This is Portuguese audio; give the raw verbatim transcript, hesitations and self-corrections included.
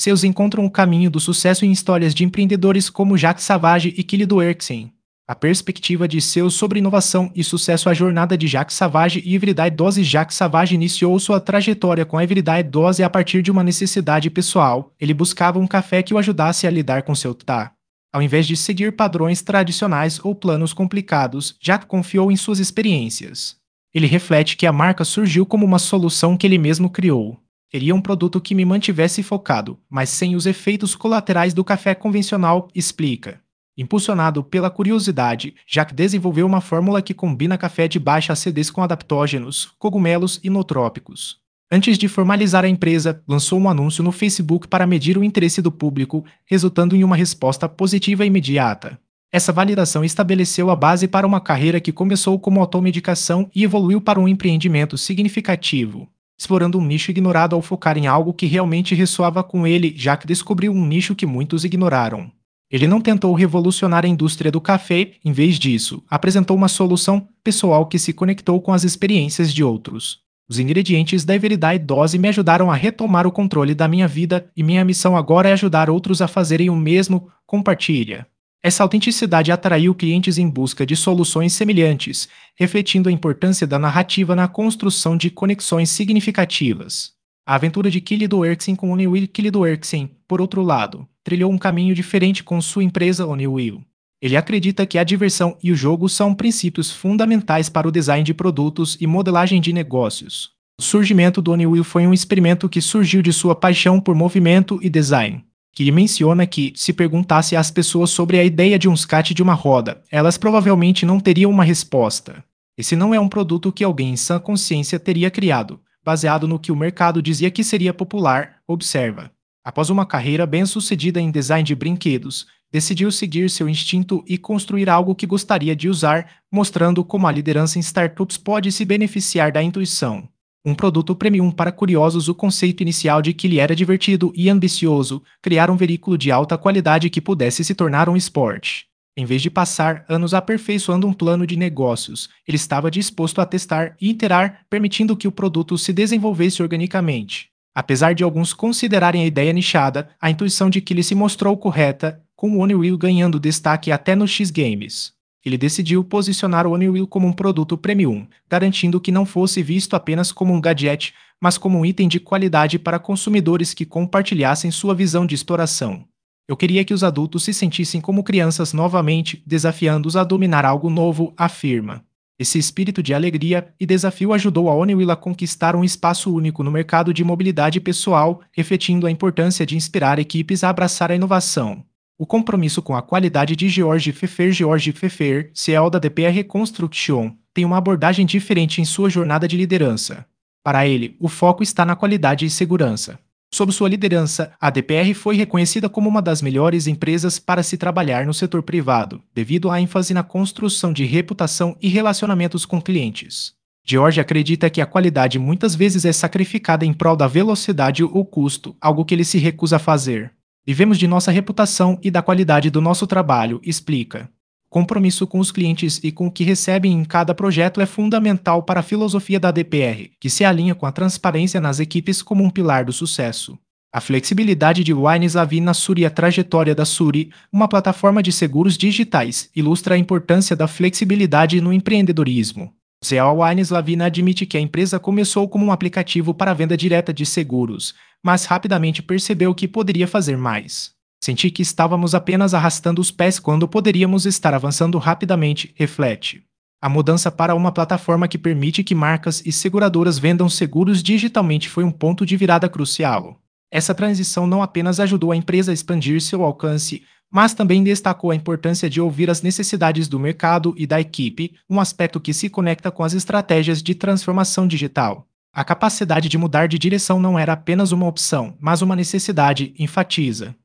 Seus encontram o caminho do sucesso em histórias de empreendedores como Jacques Savage e Kili Doerksen. A perspectiva de seus sobre inovação e sucesso. A jornada de Jacques Savage e Everyday Dose. Jacques Savage iniciou sua trajetória com a Everyday Dose a partir de uma necessidade pessoal. Ele buscava um café que o ajudasse a lidar com seu tá. Ao invés de seguir padrões tradicionais ou planos complicados, Jacques confiou em suas experiências. Ele reflete que a marca surgiu como uma solução que ele mesmo criou. Queria um produto que me mantivesse focado, mas sem os efeitos colaterais do café convencional, explica. Impulsionado pela curiosidade, Jacques desenvolveu uma fórmula que combina café de baixa acidez com adaptógenos, cogumelos e nootrópicos. Antes de formalizar a empresa, lançou um anúncio no Facebook para medir o interesse do público, resultando em uma resposta positiva e imediata. Essa validação estabeleceu a base para uma carreira que começou como automedicação e evoluiu para um empreendimento significativo. Explorando um nicho ignorado ao focar em algo que realmente ressoava com ele, Jacques descobriu um nicho que muitos ignoraram. Ele não tentou revolucionar a indústria do café, em vez disso, apresentou uma solução pessoal que se conectou com as experiências de outros. Os ingredientes da Everyday Dose me ajudaram a retomar o controle da minha vida e minha missão agora é ajudar outros a fazerem o mesmo. Compartilha. Essa autenticidade atraiu clientes em busca de soluções semelhantes, refletindo a importância da narrativa na construção de conexões significativas. A aventura de Kili Doerksen com Honeywell. Kili Doerksen, por outro lado, trilhou um caminho diferente com sua empresa Honeywell. Ele acredita que a diversão e o jogo são princípios fundamentais para o design de produtos e modelagem de negócios. O surgimento do Honeywell foi um experimento que surgiu de sua paixão por movimento e design. Que menciona que, se perguntasse às pessoas sobre a ideia de um skate de uma roda, elas provavelmente não teriam uma resposta. Esse não é um produto que alguém em sã consciência teria criado, baseado no que o mercado dizia que seria popular, observa. Após uma carreira bem-sucedida em design de brinquedos, decidiu seguir seu instinto e construir algo que gostaria de usar, mostrando como a liderança em startups pode se beneficiar da intuição. Um produto premium para curiosos. O conceito inicial de que ele era divertido e ambicioso, criar um veículo de alta qualidade que pudesse se tornar um esporte. Em vez de passar anos aperfeiçoando um plano de negócios, ele estava disposto a testar e iterar, permitindo que o produto se desenvolvesse organicamente. Apesar de alguns considerarem a ideia nichada, a intuição de que ele se mostrou correta, com o Honeywell ganhando destaque até nos X-Games. Ele decidiu posicionar o Honeywell como um produto premium, garantindo que não fosse visto apenas como um gadget, mas como um item de qualidade para consumidores que compartilhassem sua visão de exploração. Eu queria que os adultos se sentissem como crianças novamente, desafiando-os a dominar algo novo, afirma. Esse espírito de alegria e desafio ajudou a Honeywell a conquistar um espaço único no mercado de mobilidade pessoal, refletindo a importância de inspirar equipes a abraçar a inovação. O compromisso com a qualidade de George Pfeffer. George Pfeffer, C E O da D P R Construction, tem uma abordagem diferente em sua jornada de liderança. Para ele, o foco está na qualidade e segurança. Sob sua liderança, a D P R foi reconhecida como uma das melhores empresas para se trabalhar no setor privado, devido à ênfase na construção de reputação e relacionamentos com clientes. George acredita que a qualidade muitas vezes é sacrificada em prol da velocidade ou custo, algo que ele se recusa a fazer. Vivemos de nossa reputação e da qualidade do nosso trabalho, explica. Compromisso com os clientes e com o que recebem em cada projeto é fundamental para a filosofia da D P R, que se alinha com a transparência nas equipes como um pilar do sucesso. A flexibilidade de Wines Lavina Suri. A trajetória da Suri, uma plataforma de seguros digitais, ilustra a importância da flexibilidade no empreendedorismo. O C E O Wines Lavina admite que a empresa começou como um aplicativo para a venda direta de seguros, mas rapidamente percebeu que poderia fazer mais. Senti que estávamos apenas arrastando os pés quando poderíamos estar avançando rapidamente, reflete. A mudança para uma plataforma que permite que marcas e seguradoras vendam seguros digitalmente foi um ponto de virada crucial. Essa transição não apenas ajudou a empresa a expandir seu alcance, mas também destacou a importância de ouvir as necessidades do mercado e da equipe, um aspecto que se conecta com as estratégias de transformação digital. A capacidade de mudar de direção não era apenas uma opção, mas uma necessidade, enfatiza.